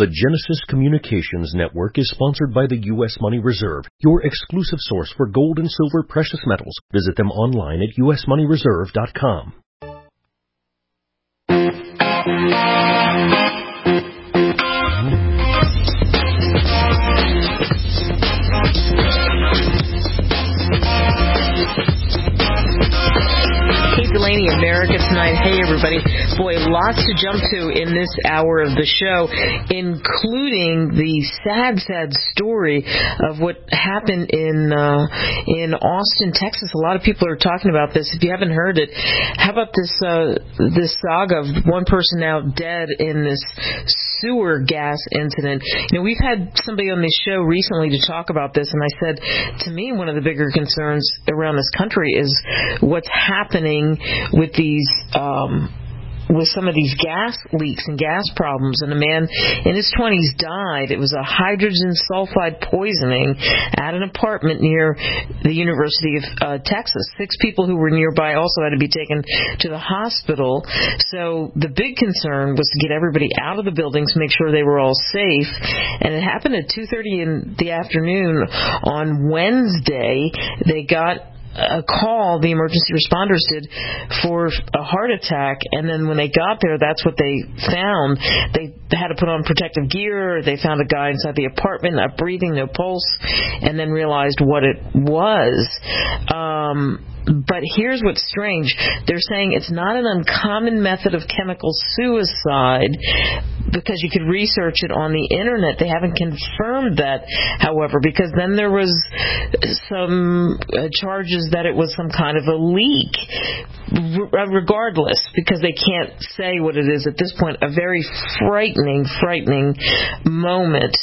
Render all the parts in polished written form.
The Genesis Communications Network is sponsored by the U.S. Money Reserve, your exclusive source for gold and silver precious metals. Visit them online at usmoneyreserve.com. Delaney, America Tonight. Hey, everybody. Boy, lots to jump to in this hour of the show, including the sad story of what happened in Austin, Texas. A lot of people are talking about this. If you haven't heard it, how about this saga of one person now dead in this sewer gas incident? You know, we've had somebody on this show recently to talk about this, and I said, to me, one of the bigger concerns around this country is what's happening with these with some of these gas leaks and gas problems, and a man in his 20s died. It was a hydrogen sulfide poisoning at an apartment near the University of Texas. 6 people who were nearby also had to be taken to the hospital. So the big concern was to get everybody out of the buildings, make sure they were all safe. And it happened at 2:30 in the afternoon on Wednesday. They got a call, the emergency responders did, for a heart attack, and then when they got there, that's what they found. They had to put on protective gear. They found a guy inside the apartment, not breathing, no pulse, and then realized what it was. But here's what's strange. They're saying it's not an uncommon method of chemical suicide because you could research it on the internet. They haven't confirmed that, however, because then there was some charges that it was some kind of a leak. Regardless, because they can't say what it is at this point, a very frightening moment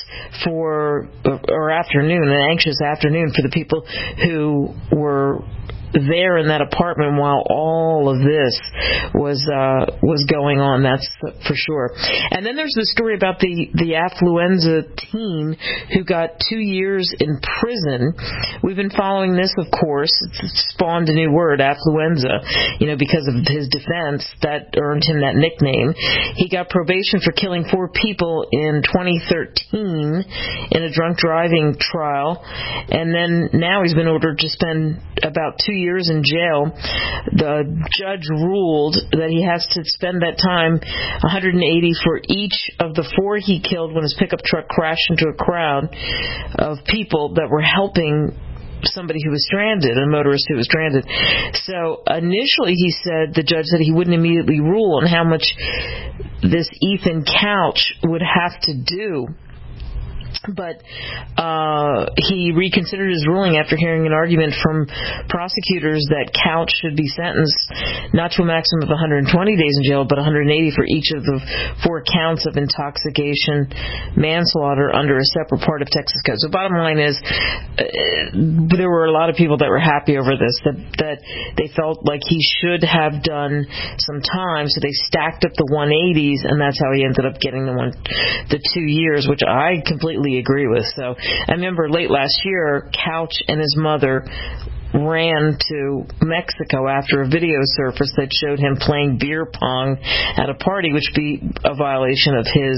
or afternoon, an anxious afternoon for the people who were there in that apartment while all of this was going on, that's for sure. And then there's the story about the affluenza teen who got 2 years in prison. We've been following this, of course. It's spawned a new word, affluenza, because of his defense that earned him that nickname. He got probation for killing 4 people in 2013 in a drunk driving trial, and then now he's been ordered to spend about 2 years in jail. The judge ruled that he has to spend that time, 180 for each of the 4 he killed when his pickup truck crashed into a crowd of people that were helping somebody who was stranded, a motorist who was stranded. So initially the judge said he wouldn't immediately rule on how much this Ethan Couch would have to do. But he reconsidered his ruling after hearing an argument from prosecutors that Couch should be sentenced not to a maximum of 120 days in jail, but 180 for each of the 4 counts of intoxication manslaughter under a separate part of Texas code. So bottom line is, there were a lot of people that were happy over this, that they felt like he should have done some time, so they stacked up the 180s, and that's how he ended up getting the 2 years, which I completely agree with. So I remember late last year, Couch and his mother ran to Mexico after a video surfaced that showed him playing beer pong at a party, which would be a violation of his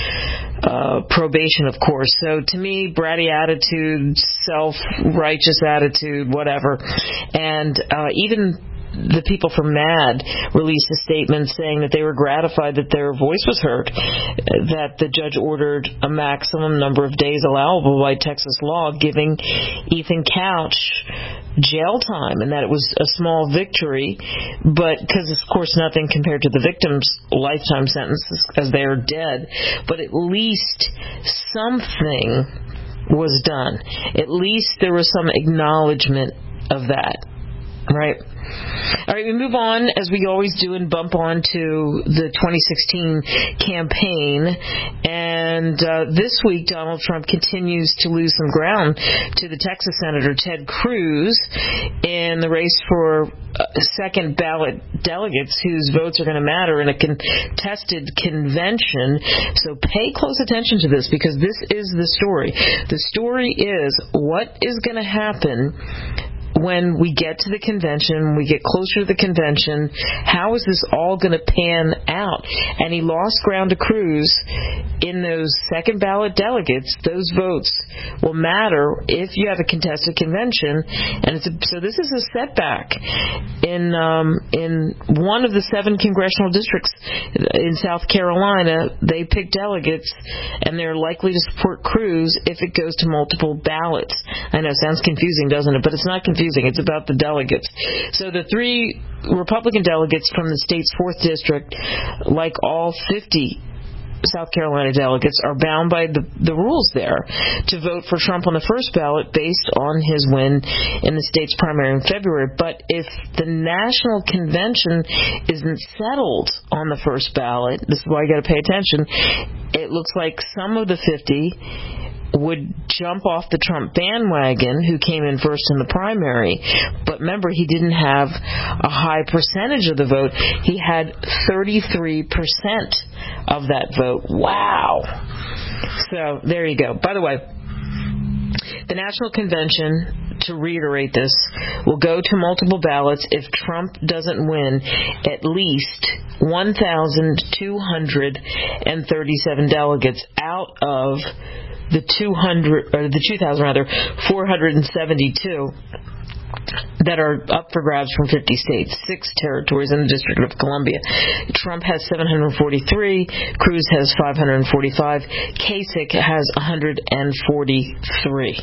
probation, of course. So to me, bratty attitude, self-righteous attitude, whatever. And even the people from MAD released a statement saying that they were gratified that their voice was heard, that the judge ordered a maximum number of days allowable by Texas law, giving Ethan Couch jail time, and that it was a small victory, but because, of course, nothing compared to the victim's lifetime sentences as they are dead, but at least something was done. At least there was some acknowledgement of that, right? All right, we move on, as we always do, and bump on to the 2016 campaign. And this week, Donald Trump continues to lose some ground to the Texas Senator Ted Cruz in the race for second ballot delegates whose votes are going to matter in a contested convention. So pay close attention to this, because this is the story. The story is what is going to happen when we get to the convention, we get closer to the convention, how is this all going to pan out? And he lost ground to Cruz in those second ballot delegates. Those votes will matter if you have a contested convention. And so this is a setback in one of the 7 congressional districts in South Carolina. They pick delegates, and they're likely to support Cruz if it goes to multiple ballots. I know it sounds confusing, doesn't it? But it's not confusing. It's about the delegates. So the 3 Republican delegates from the state's 4th district, like all 50 South Carolina delegates, are bound by the rules there to vote for Trump on the first ballot based on his win in the state's primary in February. But if the national convention isn't settled on the first ballot, this is why you got to pay attention, it looks like some of the 50 would jump off the Trump bandwagon, who came in first in the primary. But remember, he didn't have a high percentage of the vote. He had 33% of that vote. Wow. So there you go. By the way, the National Convention, to reiterate this, will go to multiple ballots if Trump doesn't win at least 1,237 delegates out of the 2,472 that are up for grabs from 50 states, 6 territories in the District of Columbia. Trump has 743, Cruz has 545, Kasich has 143.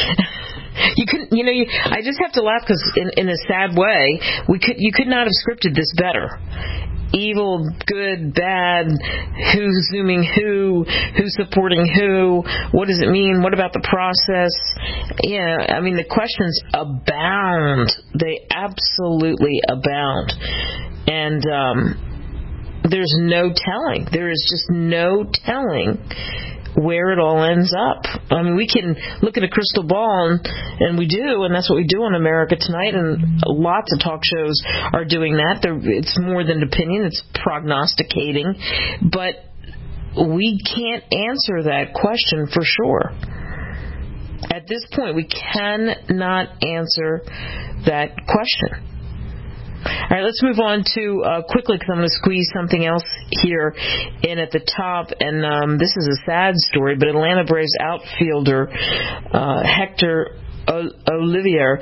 I just have to laugh because in a sad way, you could not have scripted this better. Evil, good, bad, who's zooming who's supporting who, what does it mean, what about the process? Yeah, I mean, the questions abound. They absolutely abound. And there's no telling. There is just no telling where it all ends up. I mean, we can look at a crystal ball, and we do, and that's what we do on America Tonight, and lots of talk shows are doing that. It's more than opinion, it's prognosticating, but we can't answer that question for sure. At this point, we cannot answer that question. All right, let's move on to quickly, because I'm going to squeeze something else here in at the top, and this is a sad story, but Atlanta Braves outfielder Hector Olivier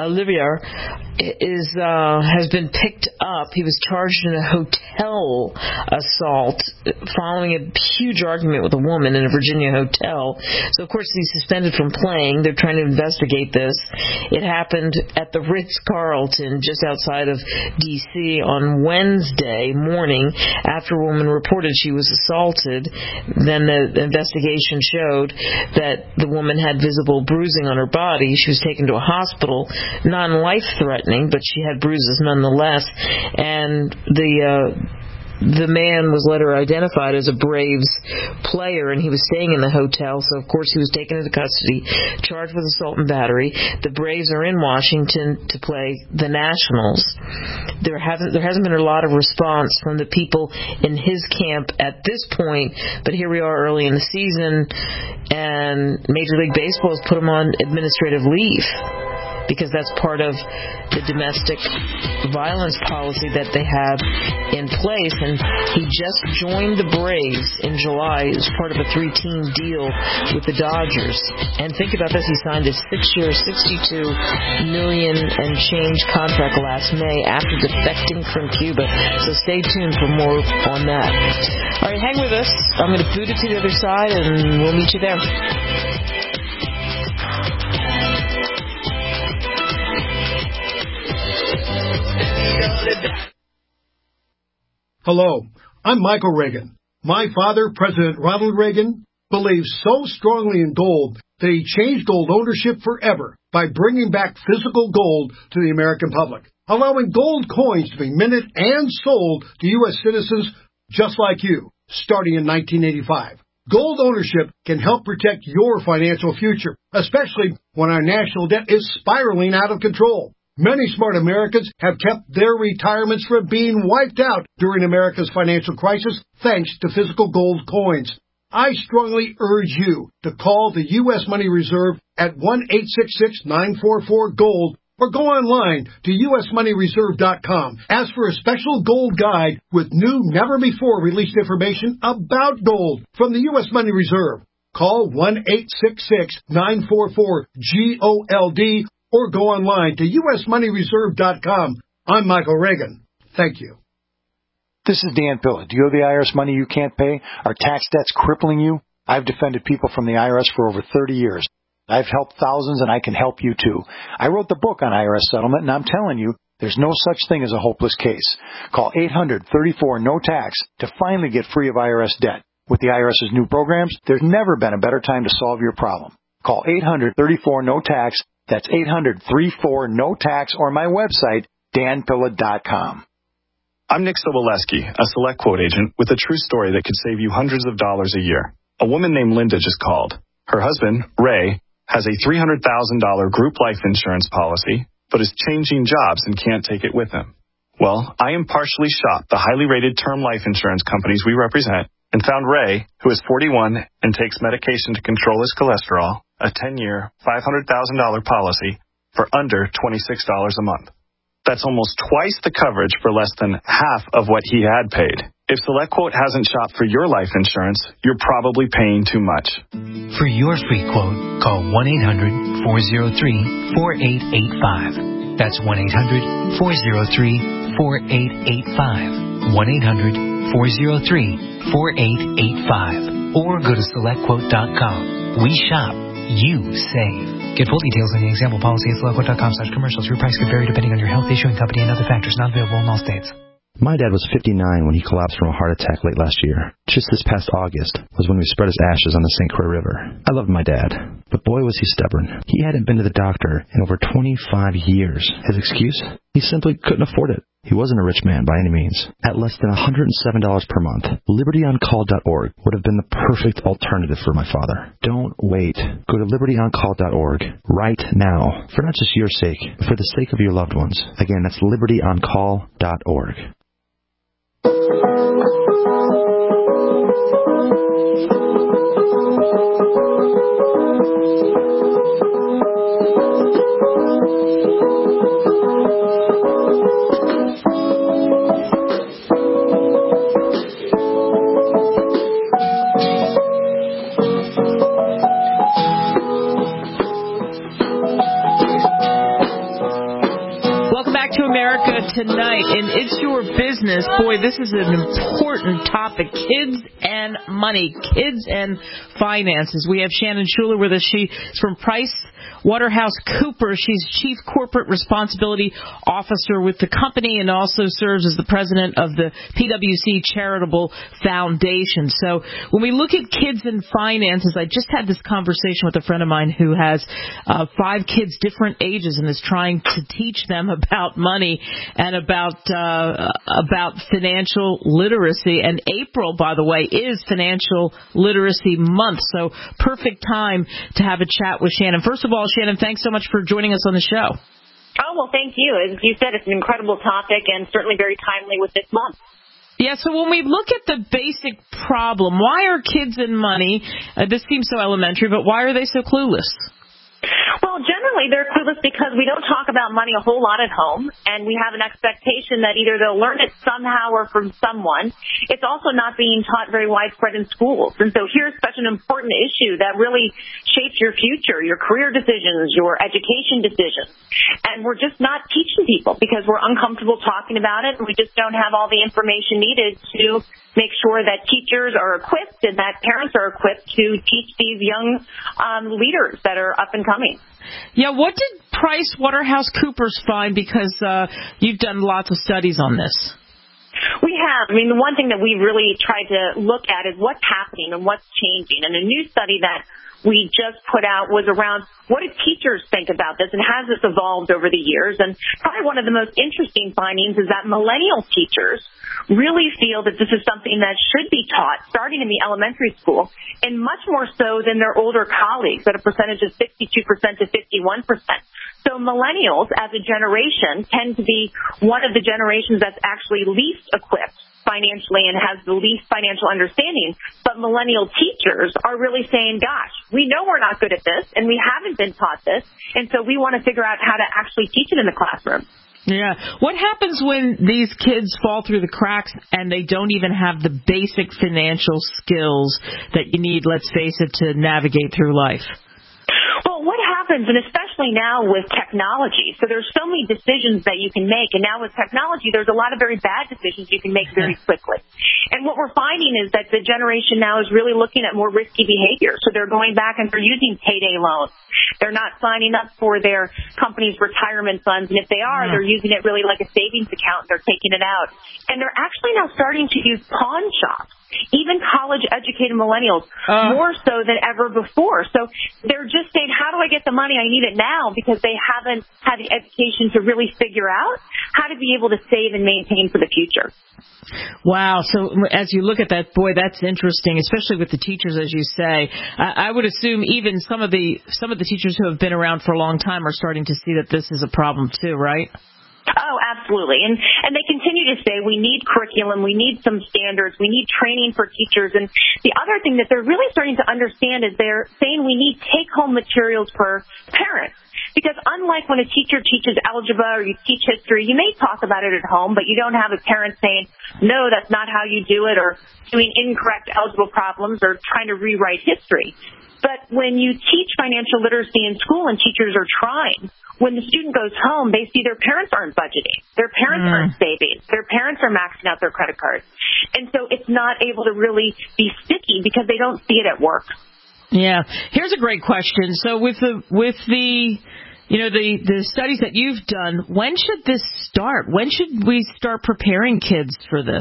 has been picked up. He was charged in a hotel assault following a huge argument with a woman in a Virginia hotel. So, of course, he's suspended from playing. They're trying to investigate this. It happened at the Ritz-Carlton just outside of D.C. on Wednesday morning after a woman reported she was assaulted. Then the investigation showed that the woman had visible bruising on her body. She was taken to a hospital, non-life-threatening, but she had bruises nonetheless. And the man was later identified as a Braves player, and he was staying in the hotel, so of course he was taken into custody, charged with assault and battery. The Braves are in Washington to play the Nationals. There hasn't been a lot of response from the people in his camp at this point, but here we are early in the season, and Major League Baseball has put him on administrative leave, because that's part of the domestic violence policy that they have in place. And he just joined the Braves in July as part of a 3-team deal with the Dodgers. And think about this, he signed a 6-year, $62 million and change contract last May after defecting from Cuba. So stay tuned for more on that. All right, hang with us. I'm going to boot it to the other side, and we'll meet you there. Hello, I'm Michael Reagan. My father, President Ronald Reagan, believes so strongly in gold that he changed gold ownership forever by bringing back physical gold to the American public, allowing gold coins to be minted and sold to U.S. citizens just like you, starting in 1985. Gold ownership can help protect your financial future, especially when our national debt is spiraling out of control. Many smart Americans have kept their retirements from being wiped out during America's financial crisis thanks to physical gold coins. I strongly urge you to call the U.S. Money Reserve at 1-866-944-GOLD or go online to usmoneyreserve.com. Ask for a special gold guide with new, never-before-released information about gold from the U.S. Money Reserve. Call 1-866-944-GOLD or go online to usmoneyreserve.com. I'm Michael Reagan. Thank you. This is Dan Pilla. Do you owe the IRS money you can't pay? Are tax debts crippling you? I've defended people from the IRS for over 30 years. I've helped thousands, and I can help you too. I wrote the book on IRS settlement, and I'm telling you, there's no such thing as a hopeless case. Call 800-34-NO-TAX to finally get free of IRS debt. With the IRS's new programs, there's never been a better time to solve your problem. Call 800-34-NO-TAX. That's 800-34-NO-TAX, or my website, danpilla.com. I'm Nick Soboleski, a Select Quote agent with a true story that could save you hundreds of dollars a year. A woman named Linda just called. Her husband, Ray, has a $300,000 group life insurance policy, but is changing jobs and can't take it with him. Well, I impartially shopped the highly rated term life insurance companies we represent and found Ray, who is 41 and takes medication to control his cholesterol, a 10-year, $500,000 policy for under $26 a month. That's almost twice the coverage for less than half of what he had paid. If SelectQuote hasn't shopped for your life insurance, you're probably paying too much. For your free quote, call 1-800-403-4885. That's 1-800-403-4885. 1-800-403-4885. Or go to SelectQuote.com. We shop. You save. Get full details on the example policy at SelectQuote.com/commercials. Your price could vary depending on your health, issuing company, and other factors. Not available in all states. My dad was 59 when he collapsed from a heart attack late last year. Just this past August was when we spread his ashes on the St. Croix River. I loved my dad, but boy was he stubborn. He hadn't been to the doctor in over 25 years. His excuse? He simply couldn't afford it. He wasn't a rich man by any means. At less than $107 per month, LibertyOnCall.org would have been the perfect alternative for my father. Don't wait. Go to LibertyOnCall.org right now, for not just your sake, but for the sake of your loved ones. Again, that's LibertyOnCall.org. Tonight, and it's your business. Boy, this is an important topic. Kids and money, kids and finances. We have Shannon Schuler with us. She's from PricewaterhouseCoopers. She's Chief Corporate Responsibility Officer with the company and also serves as the president of the PwC Charitable Foundation. So when we look at kids and finances, I just had this conversation with a friend of mine who has 5 kids, different ages, and is trying to teach them about money and about financial literacy. And April, by the way, is Financial Literacy Month, so perfect time to have a chat with Shannon. First of all, Shannon, thanks so much for joining us on the show. Oh, well, thank you. As you said, it's an incredible topic and certainly very timely with this month. Yeah, so when we look at the basic problem, why are kids and money, this seems so elementary, but why are they so clueless? Well, generally, they're clueless because we don't talk about money a whole lot at home, and we have an expectation that either they'll learn it somehow or from someone. It's also not being taught very widespread in schools. And so here's such an important issue that really shapes your future, your career decisions, your education decisions. And we're just not teaching people because we're uncomfortable talking about it, and we just don't have all the information needed to make sure that teachers are equipped and that parents are equipped to teach these young leaders that are up and coming. Yeah, what did PricewaterhouseCoopers find? Because you've done lots of studies on this. We have. I mean, the one thing that we really tried to look at is what's happening and what's changing. And a new study that we just put out was around what do teachers think about this and has this evolved over the years. And probably one of the most interesting findings is that millennial teachers really feel that this is something that should be taught starting in the elementary school, and much more so than their older colleagues at a percentage of 62% to 51%. So millennials as a generation tend to be one of the generations that's actually least equipped financially and has the least financial understanding. But millennial teachers are really saying, gosh, we know we're not good at this and we haven't been taught this. And so we want to figure out how to actually teach it in the classroom. Yeah. What happens when these kids fall through the cracks and they don't even have the basic financial skills that you need, let's face it, to navigate through life? Well, what happens, and especially now with technology, so there's so many decisions that you can make, and now with technology, there's a lot of very bad decisions you can make very quickly. And what we're finding is that the generation now is really looking at more risky behavior. So they're going back and they're using payday loans. They're not signing up for their company's retirement funds, and if they are, they're using it really like a savings account. They're taking it out. And they're actually now starting to use pawn shops. Even college-educated millennials, more so than ever before. So they're just saying, how do I get the money? I need it now, because they haven't had the education to really figure out how to be able to save and maintain for the future. Wow. So as you look at that, boy, that's interesting, especially with the teachers, as you say. I would assume even some of the teachers who have been around for a long time are starting to see that this is a problem too, right? Oh, absolutely. And they continue to say we need curriculum, we need some standards, we need training for teachers. And the other thing that they're really starting to understand is they're saying we need take-home materials for parents. Because unlike when a teacher teaches algebra or you teach history, you may talk about it at home, but you don't have a parent saying, no, that's not how you do it, or doing incorrect algebra problems or trying to rewrite history. But when you teach financial literacy in school and teachers are trying, when the student goes home, they see their parents aren't budgeting, their parents aren't saving, their parents are maxing out their credit cards. And so it's not able to really be sticky because they don't see it at work. Yeah. Here's a great question. So with the studies that you've done, when should this start? When should we start preparing kids for this?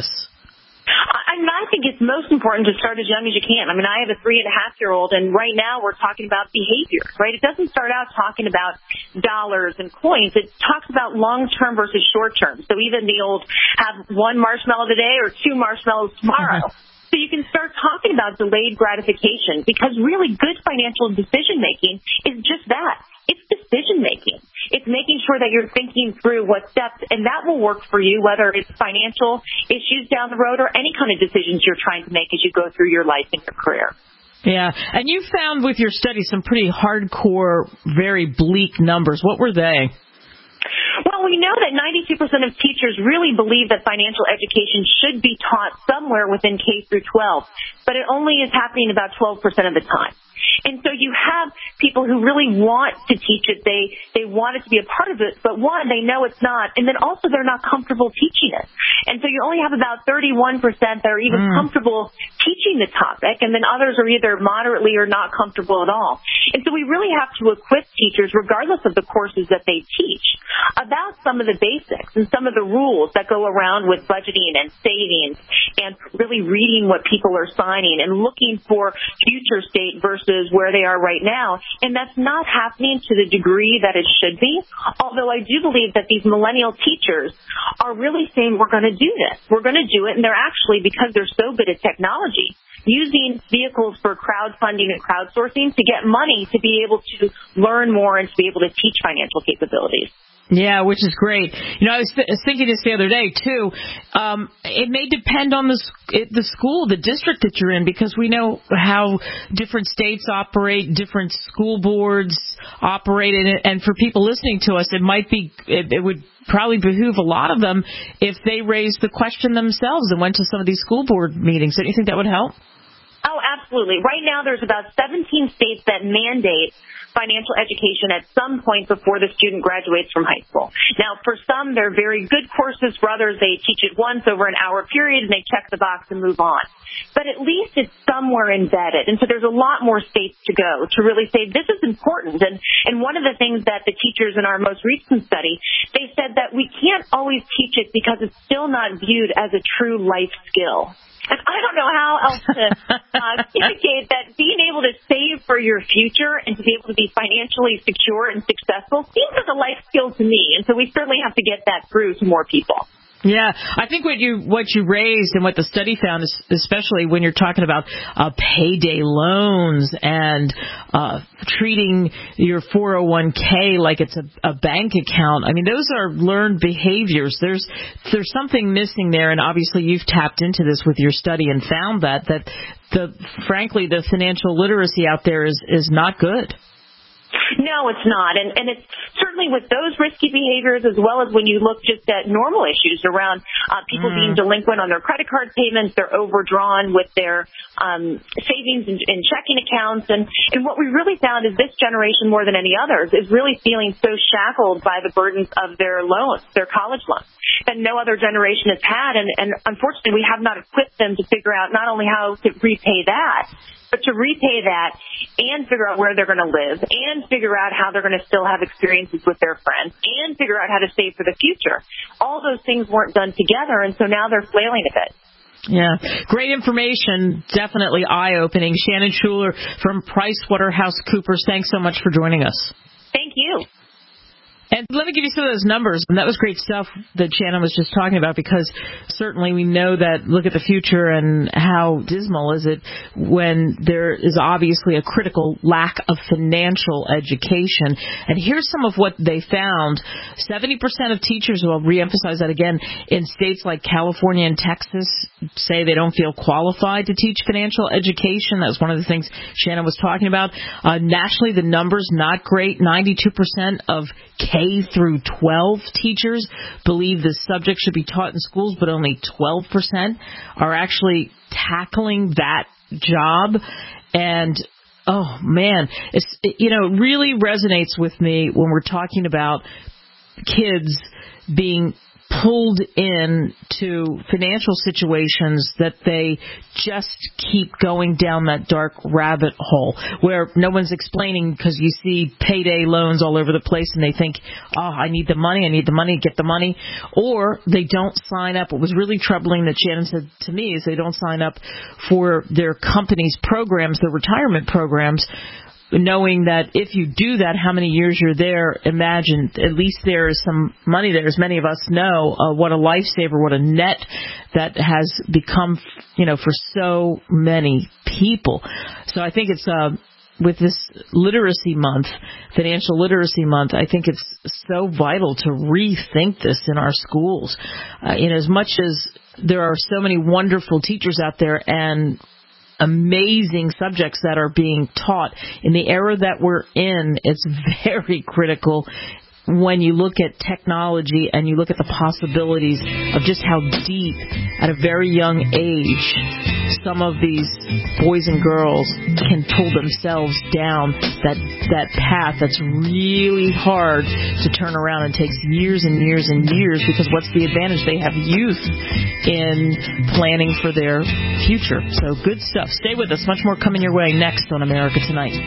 I think it's most important to start as young as you can. I mean, I have a 3.5-year-old, and right now we're talking about behavior, right? It doesn't start out talking about dollars and coins. It talks about long-term versus short-term. So even the old have 1 marshmallow today or 2 marshmallows tomorrow. So you can start talking about delayed gratification, because really good financial decision-making is just that. It's decision-making. It's making sure that you're thinking through what steps, and that will work for you, whether it's financial issues down the road or any kind of decisions you're trying to make as you go through your life and your career. Yeah, and you found with your study some pretty hardcore, very bleak numbers. What were they? Well, we know that 92% of teachers really believe that financial education should be taught somewhere within K through 12, but it only is happening about 12% of the time. And so you have people who really want to teach it. They want it to be a part of it, but one, they know it's not, and then also they're not comfortable teaching it. And so you only have about 31% that are even comfortable teaching the topic, and then others are either moderately or not comfortable at all. And so we really have to equip teachers, regardless of the courses that they teach, about some of the basics and some of the rules that go around with budgeting and savings and really reading what people are signing and looking for future state versus where they are right now. And that's not happening to the degree that it should be, although I do believe that these millennial teachers are really saying we're going to do this. We're going to do it, and they're actually, because they're so good at technology, using vehicles for crowdfunding and crowdsourcing to get money to be able to learn more and to be able to teach financial capabilities. Yeah, which is great. You know, I was thinking this the other day, too. It may depend on the school, the district that you're in, because we know how different states operate, different school boards operate, and for people listening to us, it would probably behoove a lot of them if they raised the question themselves and went to some of these school board meetings. Don't you think that would help? Oh, absolutely. Right now, there's about 17 states that mandate financial education at some point before the student graduates from high school. Now, for some, they're very good courses. For others, they teach it once over an hour period, and they check the box and move on. But at least it's somewhere embedded. And so there's a lot more states to go to really say this is important. And one of the things that the teachers in our most recent study, they said that we can't always teach it because it's still not viewed as a true life skill. And I don't know how else to indicate that being able to save for your future and to be able to be financially secure and successful seems like a life skill to me. And so we certainly have to get that through to more people. Yeah, I think what you raised and what the study found is, especially when you're talking about payday loans and treating your 401k like it's a bank account. I mean, those are learned behaviors. There's something missing there, and obviously you've tapped into this with your study and found that frankly the financial literacy out there is not good. No, it's not. And it's certainly with those risky behaviors, as well as when you look just at normal issues around people being delinquent on their credit card payments, they're overdrawn with their savings and checking accounts. And what we really found is this generation, more than any others, is really feeling so shackled by the burdens of their loans, their college loans, that no other generation has had. And unfortunately, we have not equipped them to figure out not only how to repay that, but to repay that and figure out where they're going to live and figure out how they're going to still have experiences with their friends and figure out how to save for the future. All those things weren't done together, and so now they're flailing a bit. Yeah, great information, definitely eye-opening. Shannon Schuler from PricewaterhouseCoopers, thanks so much for joining us. Thank you. And let me give you some of those numbers. And that was great stuff that Shannon was just talking about, because certainly we know that, look at the future and how dismal is it when there is obviously a critical lack of financial education. And here's some of what they found. 70% of teachers, will reemphasize that again, in states like California and Texas say they don't feel qualified to teach financial education. That's one of the things Shannon was talking about. Nationally, the numbers not great. 92% of K through 12 teachers believe this subject should be taught in schools, but only 12% are actually tackling that job. And oh man, it really resonates with me when we're talking about kids being pulled in to financial situations that they just keep going down that dark rabbit hole where no one's explaining, because you see payday loans all over the place and they think, oh, I need the money, get the money, or they don't sign up. What was really troubling that Shannon said to me is they don't sign up for their company's programs, their retirement programs, knowing that if you do that, how many years you're there, imagine at least there is some money there. As many of us know, what a lifesaver, what a net that has become, for so many people. So I think it's with this literacy month, financial literacy month, I think it's so vital to rethink this in our schools. As much as there are so many wonderful teachers out there and amazing subjects that are being taught in the era that we're in, it's very critical when you look at technology and you look at the possibilities of just how deep, at a very young age, some of these boys and girls can pull themselves down that path that's really hard to turn around and takes years and years and years, because what's the advantage? They have youth in planning for their future. So good stuff. Stay with us. Much more coming your way next on America Tonight.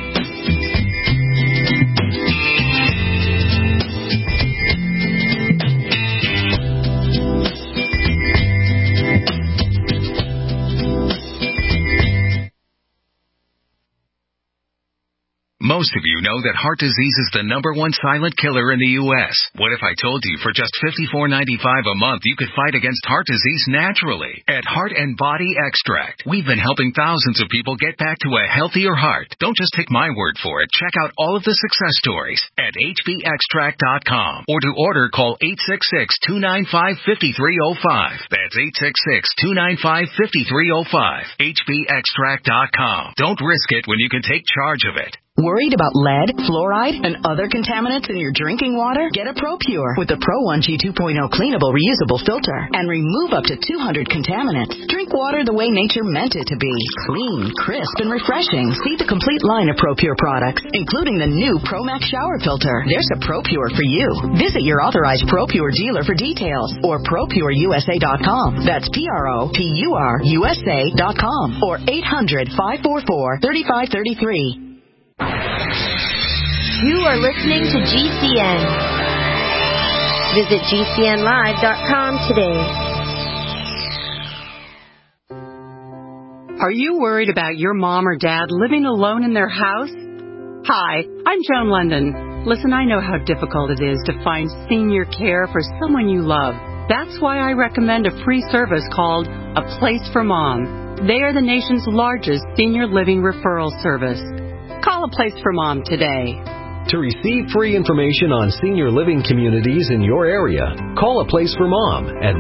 Most of you know that heart disease is the #1 silent killer in the U.S. What if I told you for just $54.95 a month you could fight against heart disease naturally? At Heart and Body Extract, we've been helping thousands of people get back to a healthier heart. Don't just take my word for it. Check out all of the success stories at hbextract.com. Or to order, call 866-295-5305. That's 866-295-5305. hbextract.com. Don't risk it when you can take charge of it. Worried about lead, fluoride, and other contaminants in your drinking water? Get a ProPure with the Pro 1G 2.0 cleanable reusable filter and remove up to 200 contaminants. Drink water the way nature meant it to be. Clean, crisp, and refreshing. See the complete line of ProPure products, including the new ProMax shower filter. There's a ProPure for you. Visit your authorized ProPure dealer for details or ProPureUSA.com. That's ProPureUSA.com or 800-544-3533. You are listening to GCN. Visit GCNlive.com today. Are you worried about your mom or dad living alone in their house? Hi, I'm Joan London. Listen, I know how difficult it is to find senior care for someone you love. That's why I recommend a free service called A Place for Mom. They are the nation's largest senior living referral service. Call A Place for Mom today. To receive free information on senior living communities in your area, call A Place for Mom at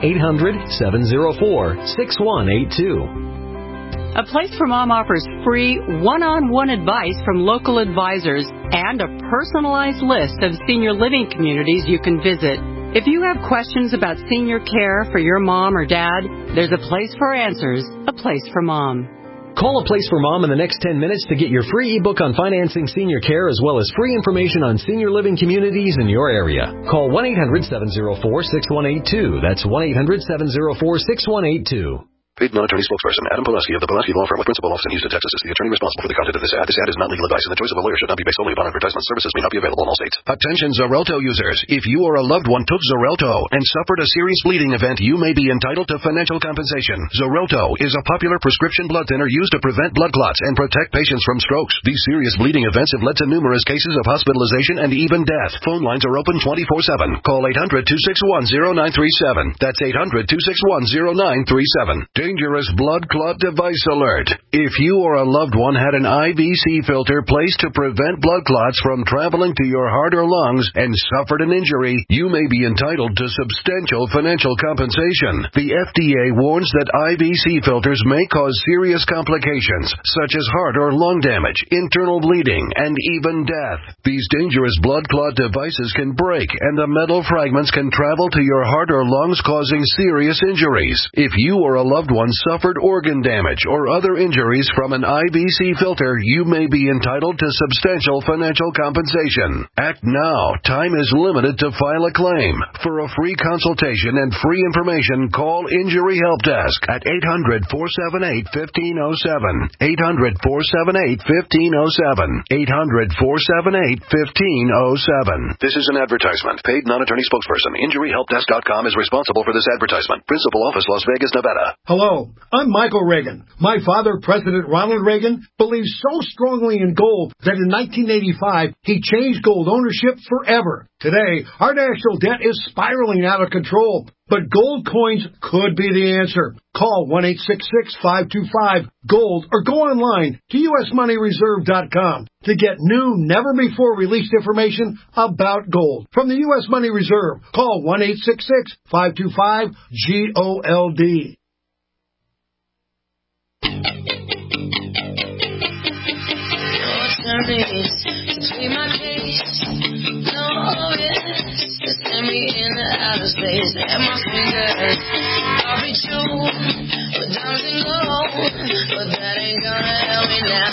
1-800-704-6182. A Place for Mom offers free one-on-one advice from local advisors and a personalized list of senior living communities you can visit. If you have questions about senior care for your mom or dad, there's a place for answers, A Place for Mom. Call A Place for Mom in the next 10 minutes to get your free ebook on financing senior care as well as free information on senior living communities in your area. Call 1-800-704-6182. That's 1-800-704-6182. Paid non-attorney spokesperson Adam Pulaski of the Pulaski Law Firm with principal office in Houston, Texas is the attorney responsible for the content of this ad. This ad is not legal advice, and the choice of a lawyer should not be based solely upon advertisement. Services may not be available in all states. Attention Xarelto users. If you or a loved one took Xarelto and suffered a serious bleeding event, you may be entitled to financial compensation. Xarelto is a popular prescription blood thinner used to prevent blood clots and protect patients from strokes. These serious bleeding events have led to numerous cases of hospitalization and even death. Phone lines are open 24/7. Call 800-261-0937. That's 800-261-0937. Dangerous blood clot device alert. If you or a loved one had an IVC filter placed to prevent blood clots from traveling to your heart or lungs and suffered an injury, you may be entitled to substantial financial compensation. The FDA warns that IVC filters may cause serious complications, such as heart or lung damage, internal bleeding, and even death. These dangerous blood clot devices can break, and the metal fragments can travel to your heart or lungs, causing serious injuries. If you or a loved one suffered organ damage or other injuries from an IVC filter, you may be entitled to substantial financial compensation. Act now. Time is limited to file a claim. For a free consultation and free information, call Injury Help Desk at 800-478-1507. 800-478-1507. 800-478-1507. This is an advertisement. Paid non-attorney spokesperson. InjuryHelpDesk.com is responsible for this advertisement. Principal office, Las Vegas, Nevada. Hello, I'm Michael Reagan. My father, President Ronald Reagan, believes so strongly in gold that in 1985, he changed gold ownership forever. Today, our national debt is spiraling out of control, but gold coins could be the answer. Call 1-866-525-GOLD or go online to usmoneyreserve.com to get new, never-before-released information about gold. From the U.S. Money Reserve, call 1-866-525-GOLD. Between my case, no, yes, just send me in the outer space, and my fingers, I'll be true, with diamonds and gold, but that ain't gonna help me now.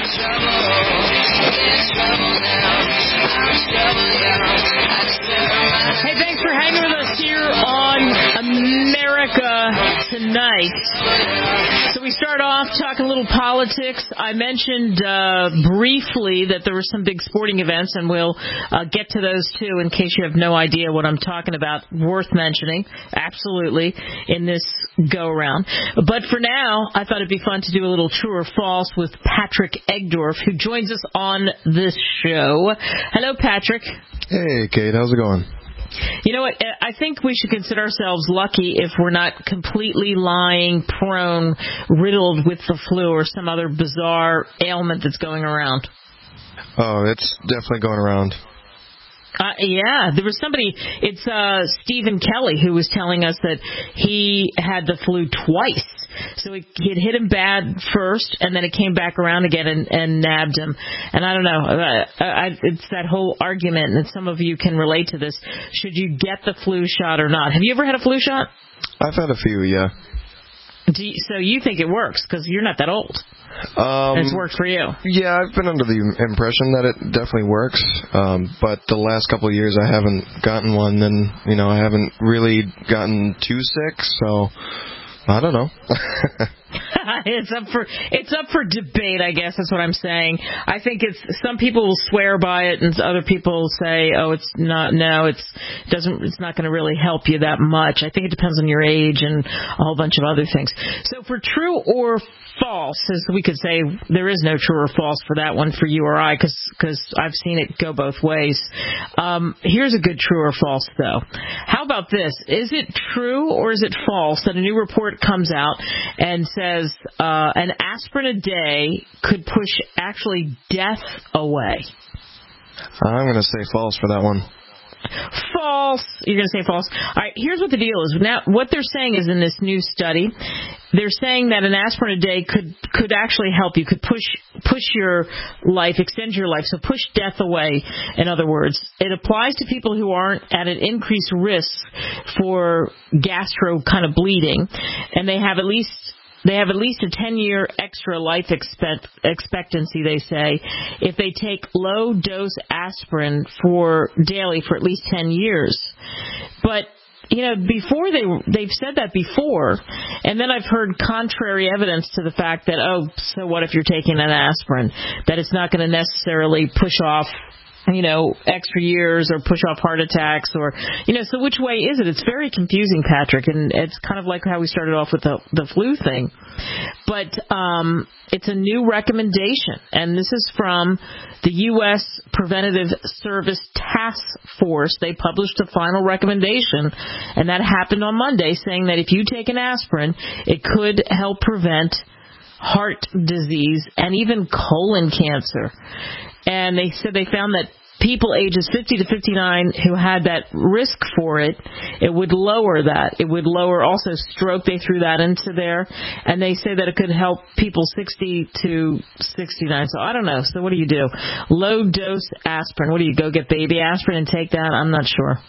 Trouble now, I'm trouble, Hey, thanks for hanging with us here on America Tonight. So we start off talking a little politics. I mentioned briefly that there were some big sporting events, and we'll get to those too in case you have no idea what I'm talking about. Worth mentioning, absolutely, in this go-around. But for now, I thought it'd be fun to do a little true or false with Patrick Egdorf, who joins us on this show. Hello, Patrick. Hey, Kate. How's it going? You know what? I think we should consider ourselves lucky if we're not completely lying, prone, riddled with the flu or some other bizarre ailment that's going around. Oh, it's definitely going around. Yeah, there was somebody, it's Stephen Kelly, who was telling us that he had the flu twice. So it hit him bad first, and then it came back around again and nabbed him. And I don't know, it's that whole argument, and some of you can relate to this. Should you get the flu shot or not? Have you ever had a flu shot? I've had a few, yeah. So you think it works, because you're not that old. It's worked for you. Yeah, I've been under the impression that it definitely works. But the last couple of years I haven't gotten one, and, I haven't really gotten too sick, so I don't know. It's up for debate, I guess. That's what I'm saying. I think some people will swear by it, and other people will say, "Oh, it's not. No, it's not going to really help you that much." I think it depends on your age and a whole bunch of other things. So, for true or false, as we could say, there is no true or false for that one for you or I, because I've seen it go both ways. Here's a good true or false, though. How about this? Is it true or is it false that a new report comes out and says an aspirin a day could push actually death away? I'm going to say false for that one. False. You're going to say false. All right, here's what the deal is. Now, what they're saying is in this new study, they're saying that an aspirin a day could actually help you, could push your life, extend your life, so push death away, in other words. It applies to people who aren't at an increased risk for gastro kind of bleeding, and they have at least a 10-year extra life expectancy, they say, if they take low-dose aspirin daily for at least 10 years. But, before they've said that before, and then I've heard contrary evidence to the fact that, so what if you're taking an aspirin, that it's not going to necessarily push off extra years or push off heart attacks or, so which way is it? It's very confusing, Patrick, and it's kind of like how we started off with the flu thing. But it's a new recommendation, and this is from the U.S. Preventative Service Task Force. They published a final recommendation, and that happened on Monday, saying that if you take an aspirin, it could help prevent heart disease and even colon cancer. And they said they found that people ages 50 to 59 who had that risk for it, it would lower that. It would lower also stroke. They threw that into there. And they say that it could help people 60 to 69. So I don't know. So what do you do? Low-dose aspirin. What do you go get baby aspirin and take that? I'm not sure.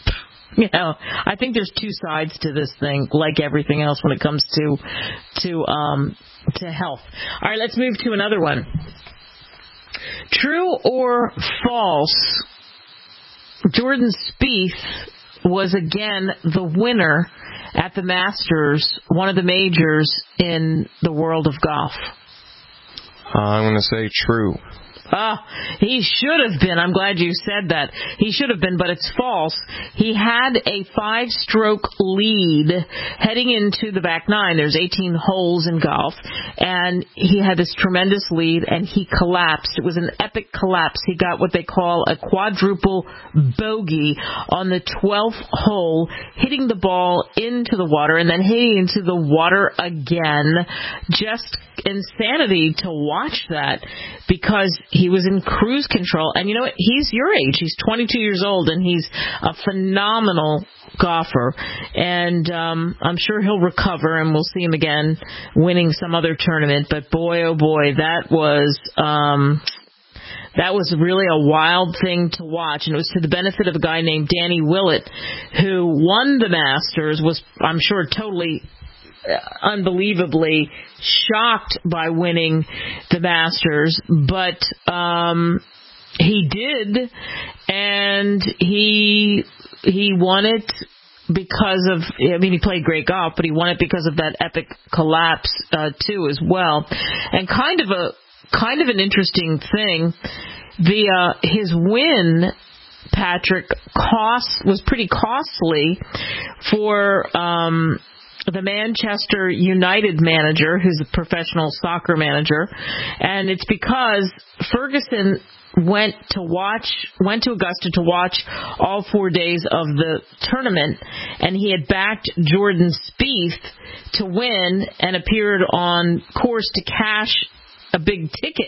I think there's two sides to this thing, like everything else when it comes to health. All right, let's move to another one. True or false, Jordan Spieth was again the winner at the Masters, one of the majors in the world of golf. I'm going to say true. He should have been. I'm glad you said that. He should have been, but it's false. He had a 5-stroke lead heading into the back nine. There's 18 holes in golf, and he had this tremendous lead, and he collapsed. It was an epic collapse. He got what they call a quadruple bogey on the 12th hole, hitting the ball into the water and then hitting into the water again. Just insanity to watch that, because he was in cruise control. And you know what? He's your age. He's 22 years old, and he's a phenomenal golfer. And I'm sure he'll recover, and we'll see him again winning some other tournament. But boy, oh boy, that was really a wild thing to watch, and it was to the benefit of a guy named Danny Willett, who won the Masters, was, I'm sure, totally unbelievably shocked by winning the Masters, but he did, and he won it because of, he played great golf, but he won it because of that epic collapse too as well. And kind of an interesting thing, his win, Patrick, was pretty costly for the Manchester United manager, who's a professional soccer manager, and it's because Ferguson went to Augusta to watch all 4 days of the tournament, and he had backed Jordan Spieth to win and appeared on course to cash a big ticket,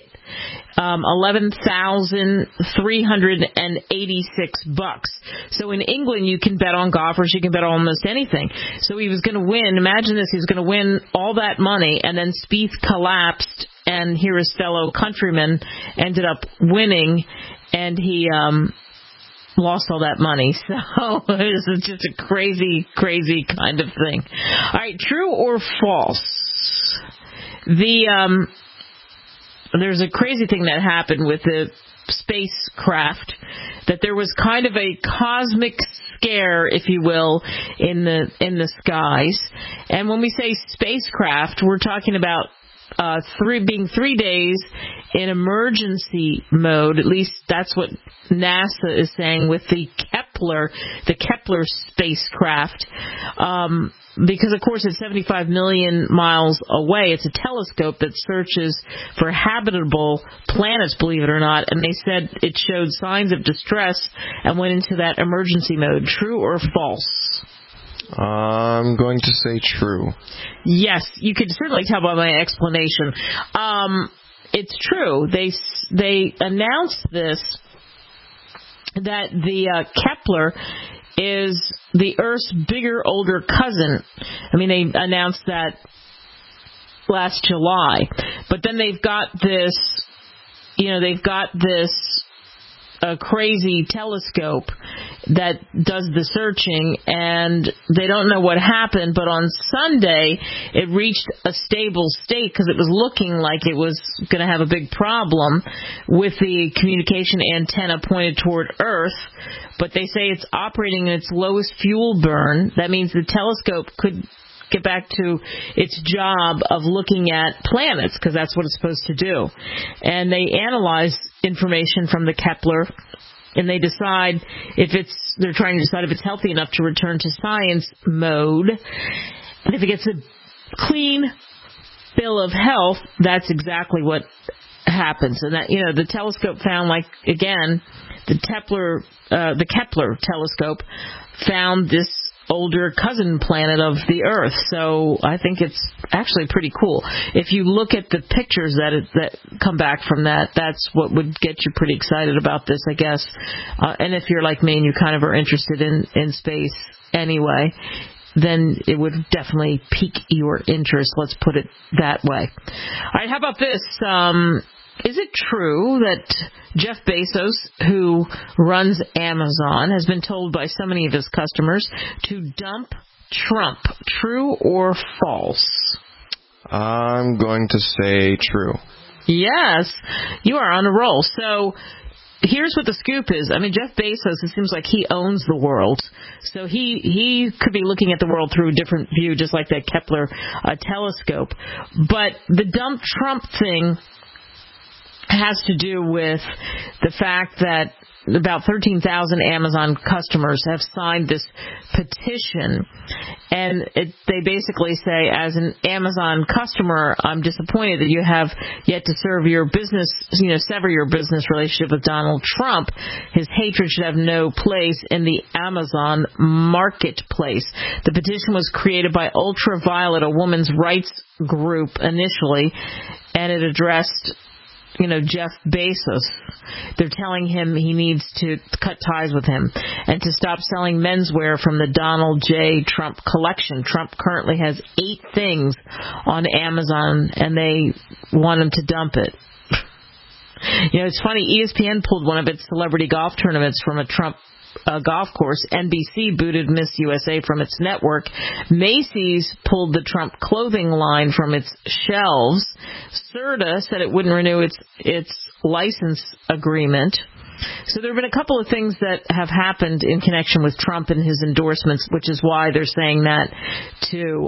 $11,386. So in England, you can bet on golfers, you can bet on almost anything. So he was going to win. Imagine this: he was going to win all that money, and then Spieth collapsed, and here his fellow countryman ended up winning, and he lost all that money. So this is just a crazy, crazy kind of thing. All right, true or false? there's a crazy thing that happened with the spacecraft, that there was kind of a cosmic scare, if you will, in the skies. And when we say spacecraft, we're talking about 3 days in emergency mode. At least that's what NASA is saying with the Kepler spacecraft. Because, of course, it's 75 million miles away. It's a telescope that searches for habitable planets, believe it or not. And they said it showed signs of distress and went into that emergency mode. True or false? I'm going to say true. Yes, you could certainly tell by my explanation. It's true. They announced this, that the Kepler is the Earth's bigger, older cousin. I mean, they announced that last July. But then they've got this crazy telescope that does the searching, and they don't know what happened, but on Sunday it reached a stable state because it was looking like it was going to have a big problem with the communication antenna pointed toward Earth, but they say it's operating in its lowest fuel burn. That means the telescope could get back to its job of looking at planets, because that's what it's supposed to do. And they analyze information from the Kepler, and they decide they're trying to decide if it's healthy enough to return to science mode. And if it gets a clean bill of health, that's exactly what happens. And that, the telescope found, the Kepler telescope found this older cousin planet of the Earth. So I think it's actually pretty cool. If you look at the pictures that come back from that, that's what would get you pretty excited about this, I guess. And if you're like me and you kind of are interested in space anyway, then it would definitely pique your interest. Let's put it that way. All right, how about this? Is it true that Jeff Bezos, who runs Amazon, has been told by so many of his customers to dump Trump? True or false? I'm going to say true. Yes, you are on a roll. So here's what the scoop is. I mean, Jeff Bezos, it seems like he owns the world. So he could be looking at the world through a different view, just like that Kepler telescope. But the dump Trump thing has to do with the fact that about 13,000 Amazon customers have signed this petition, and they basically say, as an Amazon customer, I'm disappointed that you have yet to sever your business relationship with Donald Trump. His hatred should have no place in the Amazon marketplace. The petition was created by Ultraviolet, a women's rights group initially, and it addressed Jeff Bezos. They're telling him he needs to cut ties with him and to stop selling menswear from the Donald J. Trump collection. Trump currently has 8 things on Amazon, and they want him to dump it. It's funny, ESPN pulled one of its celebrity golf tournaments from a Trump golf course. NBC booted Miss USA from its network. Macy's pulled the Trump clothing line from its shelves. Serta said it wouldn't renew its license agreement. So there have been a couple of things that have happened in connection with Trump and his endorsements, which is why they're saying that to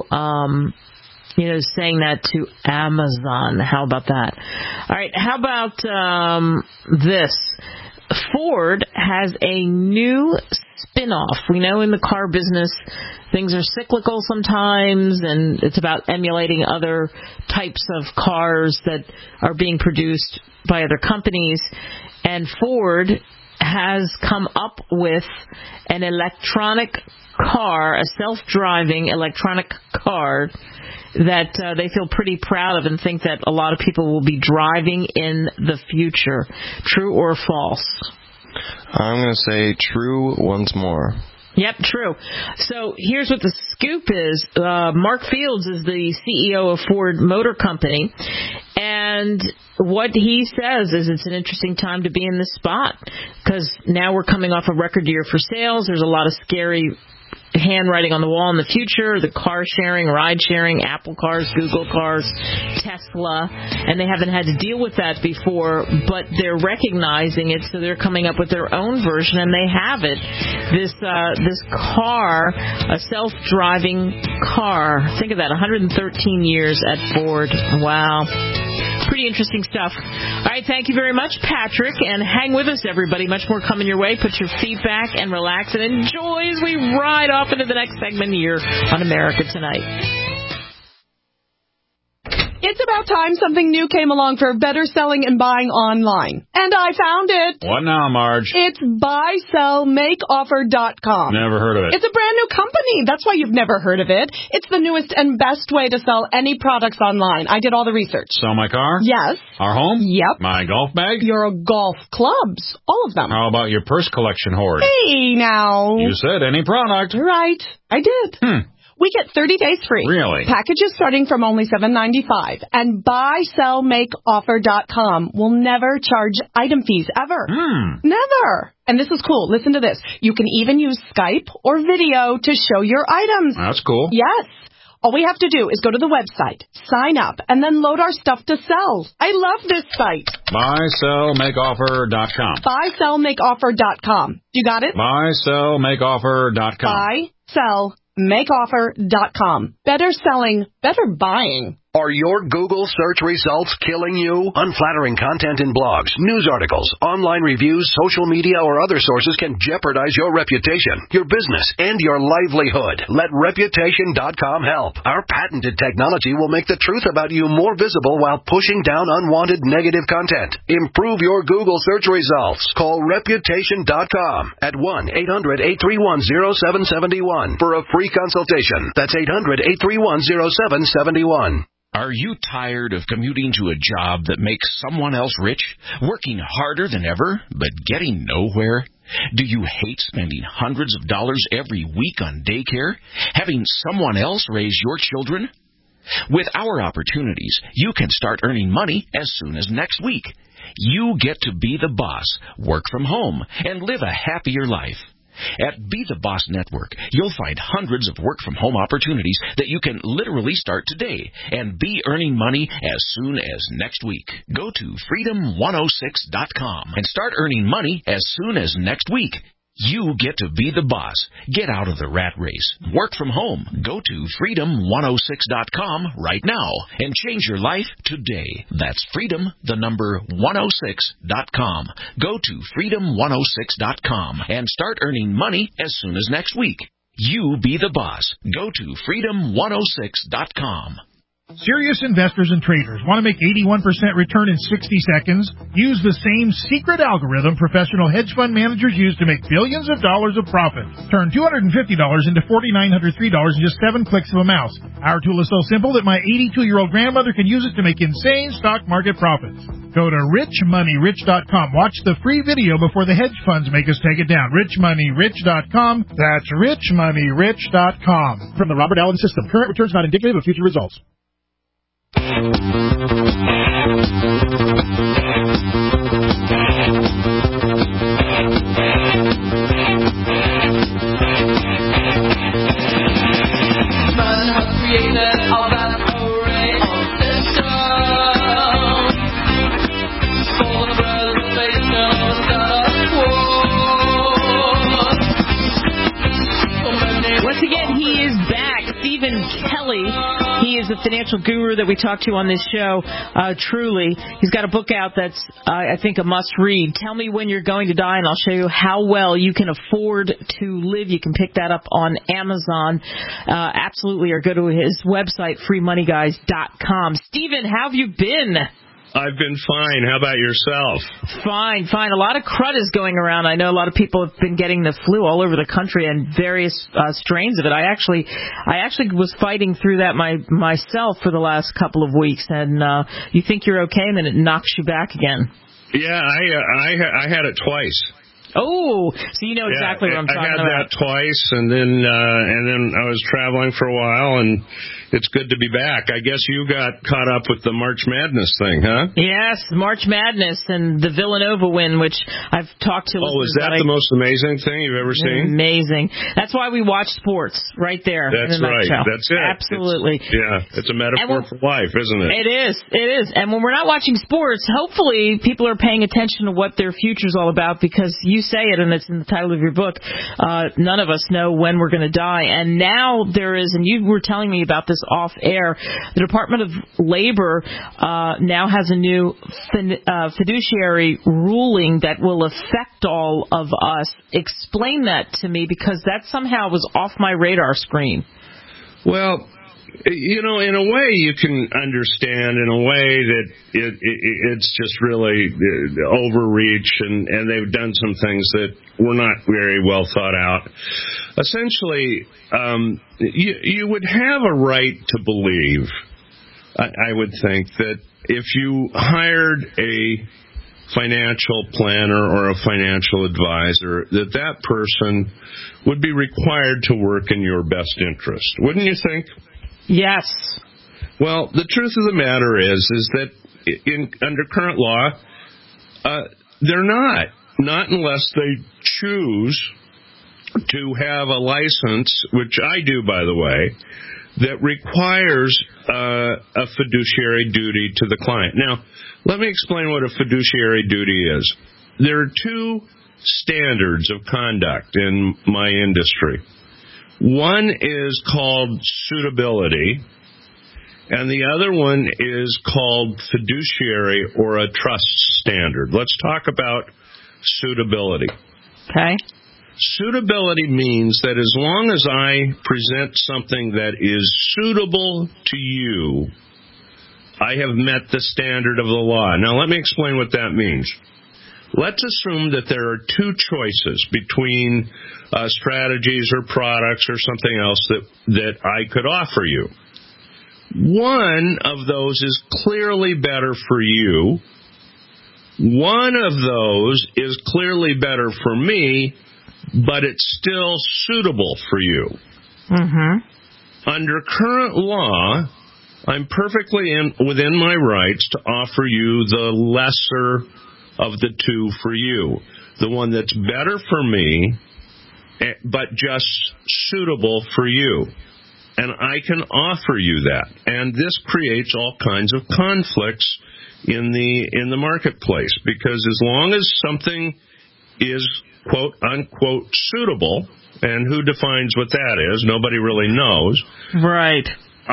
Amazon. How about that? All right, how about this? Ford has a new spin-off. We know in the car business things are cyclical sometimes, and it's about emulating other types of cars that are being produced by other companies. And Ford has come up with an electronic car, a self-driving electronic car that they feel pretty proud of and think that a lot of people will be driving in the future. True or false? I'm going to say true once more. Yep, true. So here's what the scoop is. Mark Fields is the CEO of Ford Motor Company, and what he says is it's an interesting time to be in this spot because now we're coming off a record year for sales. There's a lot of scary handwriting on the wall in the future, the car sharing, ride sharing, Apple cars, Google cars, Tesla, and they haven't had to deal with that before, but they're recognizing it, so they're coming up with their own version, and they have it. This car, a self-driving car, think of that, 113 years at Ford. Wow. Pretty interesting stuff. All right, thank you very much, Patrick, and hang with us, everybody. Much more coming your way. Put your feet back and relax and enjoy as we ride off into the next segment here on America Tonight. It's about time something new came along for better selling and buying online. And I found it. What now, Marge? It's buysellmakeoffer.com. Never heard of it. It's a brand new company. That's why you've never heard of it. It's the newest and best way to sell any products online. I did all the research. Sell my car? Yes. Our home? Yep. My golf bag? Your golf clubs. All of them. How about your purse collection hoard? Hey, now. You said any product. Right. I did. We get 30 days free. Really? Packages starting from only $7.95. And buysellmakeoffer.com will never charge item fees ever. Never. And this is cool. Listen to this. You can even use Skype or video to show your items. That's cool. Yes. All we have to do is go to the website, sign up, and then load our stuff to sell. I love this site. Buysellmakeoffer.com. Buysellmakeoffer.com. You got it? Buysellmakeoffer.com. Buysellmakeoffer.com. Better selling, better buying. Are your Google search results killing you? Unflattering content in blogs, news articles, online reviews, social media, or other sources can jeopardize your reputation, your business, and your livelihood. Let Reputation.com help. Our patented technology will make the truth about you more visible while pushing down unwanted negative content. Improve your Google search results. Call Reputation.com at 1-800-831-0771 for a free consultation. That's 800-831-0771. Are you tired of commuting to a job that makes someone else rich, working harder than ever, but getting nowhere? Do you hate spending hundreds of dollars every week on daycare, having someone else raise your children? With our opportunities, you can start earning money as soon as next week. You get to be the boss, work from home, and live a happier life. At Be the Boss Network, you'll find hundreds of work-from-home opportunities that you can literally start today and be earning money as soon as next week. Go to freedom106.com and start earning money as soon as next week. You get to be the boss. Get out of the rat race. Work from home. Go to freedom106.com right now and change your life today. That's freedom106.com. Go to freedom106.com and start earning money as soon as next week. You be the boss. Go to freedom106.com. Serious investors and traders want to make 81% return in 60 seconds? Use the same secret algorithm professional hedge fund managers use to make billions of dollars of profit. Turn $250 into $4,903 in just 7 clicks of a mouse. Our tool is so simple that my 82-year-old grandmother can use it to make insane stock market profits. Go to richmoneyrich.com. Watch the free video before the hedge funds make us take it down. richmoneyrich.com. That's richmoneyrich.com. From the Robert Allen System. Current returns not indicative of future results. Once again, he is back. Stephen Kelly. He is the financial guru that we talk to on this show. Truly, he's got a book out that's, I think, a must-read. Tell Me When You're Going to Die, and I'll show you how well you can afford to live. You can pick that up on Amazon. Absolutely, or go to his website, freemoneyguys.com. Stephen, how have you been? I've been fine. How about yourself? Fine. A lot of crud is going around. I know a lot of people have been getting the flu all over the country and various strains of it. I actually was fighting through that myself for the last couple of weeks, and you think you're okay, and then it knocks you back again. Yeah, I had it twice. Oh, so you know exactly what I'm talking about. I had that twice, and then I was traveling for a while, and it's good to be back. I guess you got caught up with the March Madness thing, huh? Yes, March Madness and the Villanova win, which I've talked to. Oh, is that the most amazing thing you've ever seen? Amazing. That's why we watch sports, right there. That's right. That's it. Absolutely. It's a metaphor for life, isn't it? It is. It is. And when we're not watching sports, hopefully people are paying attention to what their future's all about, because you say it, and it's in the title of your book, none of us know when we're going to die. And now there is, and you were telling me about this off air, the Department of Labor now has a new fiduciary ruling that will affect all of us. Explain that to me, because that somehow was off my radar screen. Well, you know, in a way you can understand, in a way that it's just really overreach, and they've done some things that were not very well thought out. Essentially, you would have a right to believe, I would think, that if you hired a financial planner or a financial advisor, that person would be required to work in your best interest. Wouldn't you think? Yes. Well, the truth of the matter is that under current law, they're not unless they choose to have a license, which I do, by the way, that requires a fiduciary duty to the client. Now, let me explain what a fiduciary duty is. There are two standards of conduct in my industry. One is called suitability, and the other one is called fiduciary or a trust standard. Let's talk about suitability. Okay. Suitability means that as long as I present something that is suitable to you, I have met the standard of the law. Now, let me explain what that means. Let's assume that there are two choices between strategies or products or something else that I could offer you. One of those is clearly better for you. One of those is clearly better for me, but it's still suitable for you. Mm-hmm. Under current law, I'm perfectly within my rights to offer you the lesser of the two for you, the one that's better for me, but just suitable for you. And I can offer you that. And this creates all kinds of conflicts in the marketplace, because as long as something is quote unquote suitable, and who defines what that is? Nobody really knows. Right.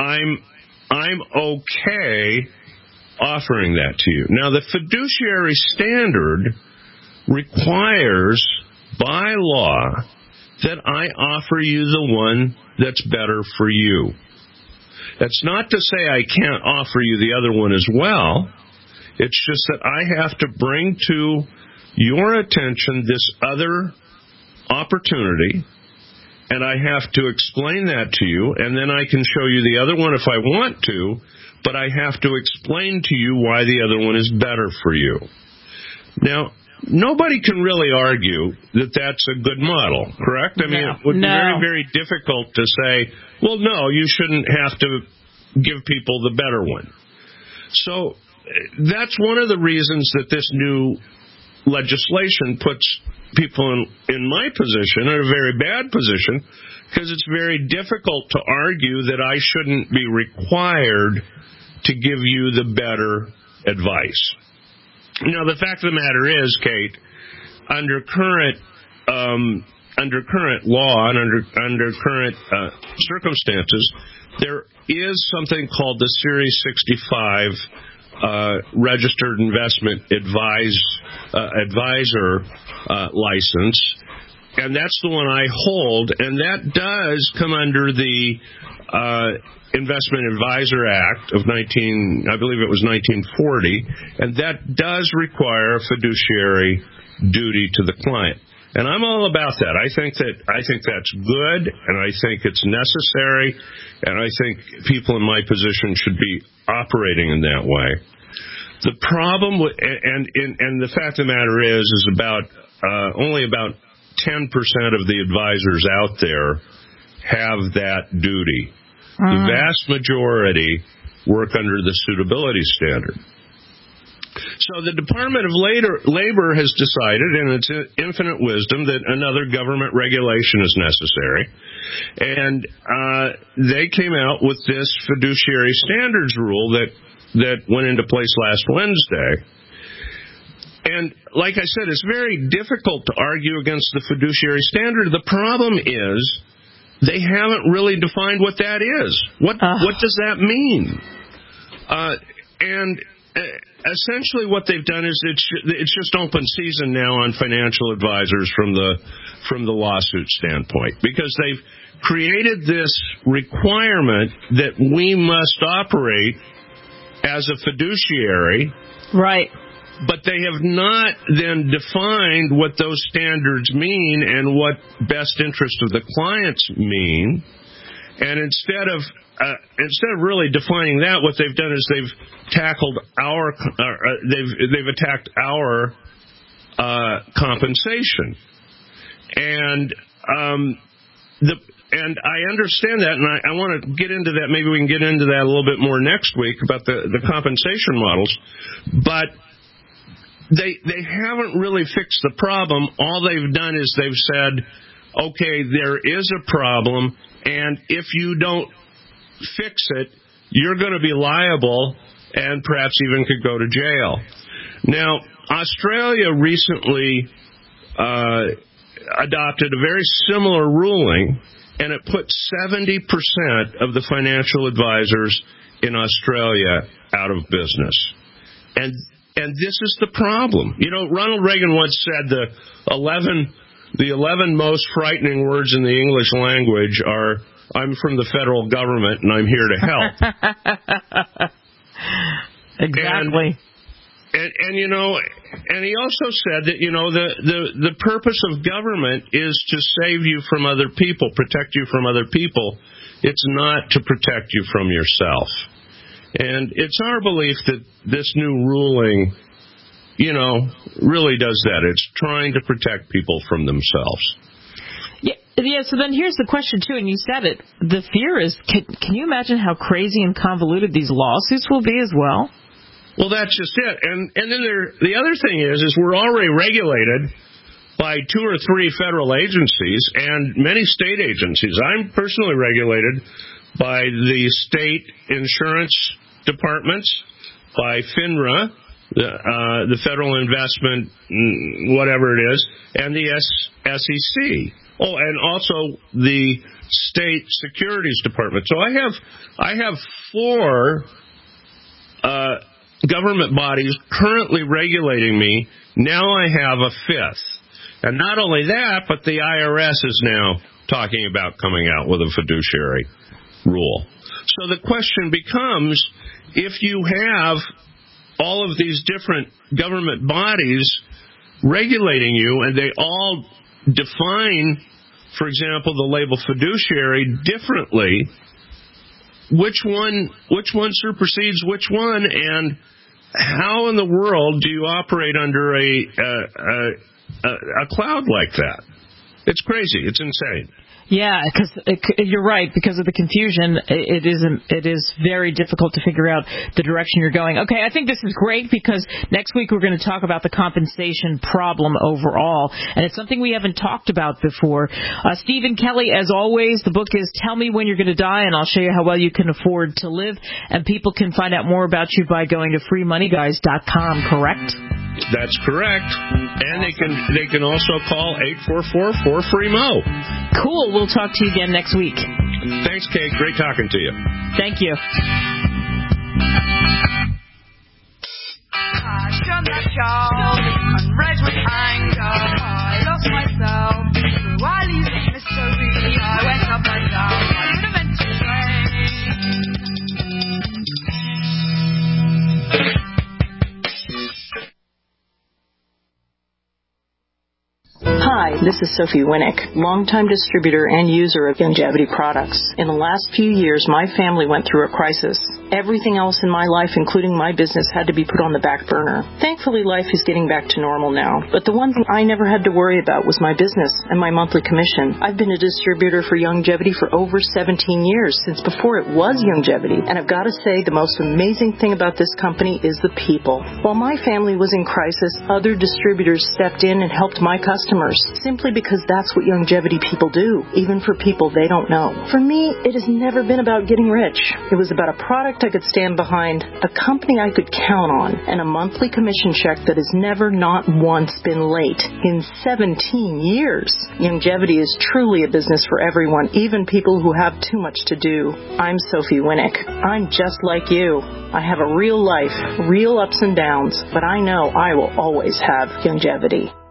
I'm okay offering that to you. Now, the fiduciary standard requires by law that I offer you the one that's better for you. That's not to say I can't offer you the other one as well. It's just that I have to bring to your attention this other opportunity, and I have to explain that to you, and then I can show you the other one if I want to, but I have to explain to you why the other one is better for you. Now, nobody can really argue that that's a good model, correct? I mean, it would be very, very difficult to say, well, no, you shouldn't have to give people the better one. So that's one of the reasons that this new legislation puts people in my position in a very bad position, because it's very difficult to argue that I shouldn't be required to give you the better advice. Now, the fact of the matter is, Kate, under current law and under current circumstances, there is something called the Series 65 Registered Investment Advisor license, and that's the one I hold, and that does come under the Investment Advisor Act of I believe it was 1940, and that does require a fiduciary duty to the client. And I'm all about that. I think that's good, and I think it's necessary, and I think people in my position should be operating in that way. The problem with, and the fact of the matter is about only about 10% of the advisors out there have that duty. The vast majority work under the suitability standard. So the Department of Labor has decided, in its infinite wisdom, that another government regulation is necessary. And they came out with this fiduciary standards rule that went into place last Wednesday. And like I said, it's very difficult to argue against the fiduciary standard. The problem is they haven't really defined what that is. What does that mean? And essentially what they've done is it's just open season now on financial advisors from the lawsuit standpoint, because they've created this requirement that we must operate as a fiduciary. Right. But they have not then defined what those standards mean and what best interest of the clients mean. And instead of really defining that, what they've done is they've tackled they've attacked our compensation. And and I understand that, and I want to get into that. Maybe we can get into that a little bit more next week about the compensation models. But they haven't really fixed the problem. All they've done is they've said, okay, there is a problem, and if you don't fix it, you're going to be liable and perhaps even could go to jail. Now, Australia recently adopted a very similar ruling, and it put 70% of the financial advisors in Australia out of business. And this is the problem. You know, Ronald Reagan once said the 11 most frightening words in the English language are, "I'm from the federal government and I'm here to help." Exactly. And you know, and he also said that, you know, the purpose of government is to save you from other people, protect you from other people. It's not to protect you from yourself. And it's our belief that this new ruling, you know, really does that. It's trying to protect people from themselves. Yeah, so then here's the question, too, and you said it. The fear is, can you imagine how crazy and convoluted these lawsuits will be as well? Well, that's just it. And then the other thing is we're already regulated by 2 or 3 federal agencies and many state agencies. I'm personally regulated by the state insurance departments, by FINRA, the Federal Investment, whatever it is, and the SEC. Oh, and also the state securities department. So I have 4 government bodies currently regulating me. Now I have a 5th. And not only that, but the IRS is now talking about coming out with a fiduciary rule. So the question becomes, if you have all of these different government bodies regulating you and they all define, for example, the label fiduciary differently, which one supersedes which one, and how in the world do you operate under a cloud like that? It's crazy. It's insane. Yeah, because you're right. Because of the confusion, it is very difficult to figure out the direction you're going. Okay, I think this is great because next week we're going to talk about the compensation problem overall, and it's something we haven't talked about before. Stephen Kelly, as always, the book is Tell Me When You're Going to Die, and I'll show you how well you can afford to live. And people can find out more about you by going to freemoneyguys.com, correct? That's correct. And they can also call 844-4FREE-MO. Cool. We'll talk to you again next week. Thanks, Kate. Great talking to you. Thank you. Unread with anger, I lost myself. Through alleys of mystery, I went up and down. I could have meant to Hi, this is Sophie Winnick, longtime distributor and user of longevity products. In the last few years, my family went through a crisis. everything else in my life, including my business, had to be put on the back burner. Thankfully, life is getting back to normal now. But the one thing I never had to worry about was my business and my monthly commission. I've been a distributor for Youngevity for over 17 years, since before it was Youngevity. And I've got to say, the most amazing thing about this company is the people. While my family was in crisis, other distributors stepped in and helped my customers, simply because that's what Youngevity people do, even for people they don't know. For me, it has never been about getting rich. It was about a product I could stand behind, a company I could count on, and a monthly commission check that has never, not once, been late in 17 years. Youngevity is truly a business for everyone, even people who have too much to do. I'm Sophie Winnick. I'm just like you. I have a real life, real ups and downs, but I know I will always have Youngevity.